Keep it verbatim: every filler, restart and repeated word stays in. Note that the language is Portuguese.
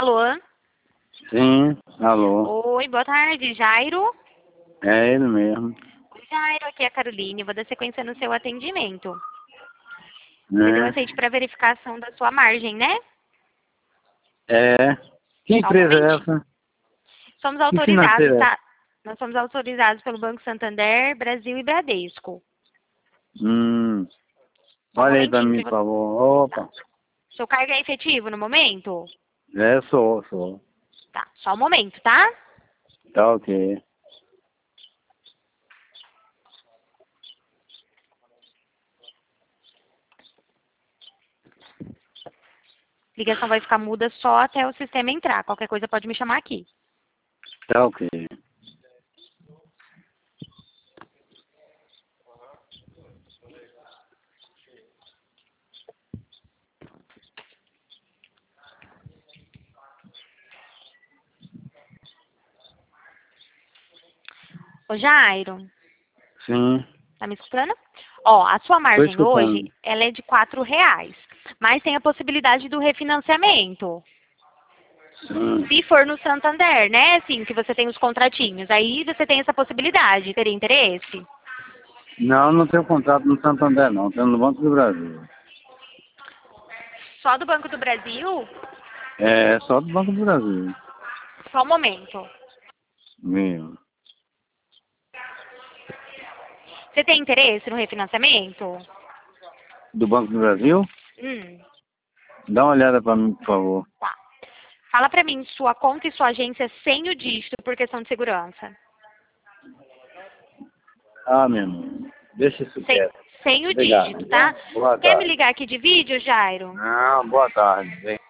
Alô? Sim, alô. Oi, boa tarde, Jairo? É ele mesmo. Oi, Jairo, aqui é a Caroline. Vou dar sequência no seu atendimento. Você deu É. aceite para verificação da sua margem, né? É. Que Só um empresa é momentinho. essa? Somos Que autorizados, financeira é essa? tá? Nós somos autorizados pelo Banco Santander, Brasil e Bradesco. Hum. Só um Olha aí pra momentinho mim, que eu por vou... favor. Tá. Opa. Seu cargo é efetivo no momento? É, sou, sou. Tá, só um momento, tá? Tá ok. Ligação vai ficar muda só até o sistema entrar. Qualquer coisa pode me chamar aqui. Tá ok. Ô, Jairo, Sim. tá me escutando? Ó, a sua Tô margem hoje, escutando. ela é de quatro reais. Mas tem a possibilidade do refinanciamento. Sim. Se for no Santander, né? Assim, que você tem os contratinhos. Aí você tem essa possibilidade. Teria interesse? Não, não tenho contrato no Santander, não. Tenho no Banco do Brasil. Só do Banco do Brasil? É, só do Banco do Brasil. Só um momento. Meu. Você tem interesse no refinanciamento? Do Banco do Brasil? Hum, Dá uma olhada pra mim, por favor. tá. Fala pra mim sua conta e sua agência sem o dígito por questão de segurança. Ah, meu irmão. Deixa isso Sem, quieto. sem o Obrigado. dígito, tá? Boa Quer me tarde. ligar aqui de vídeo, Jairo? Não, boa tarde.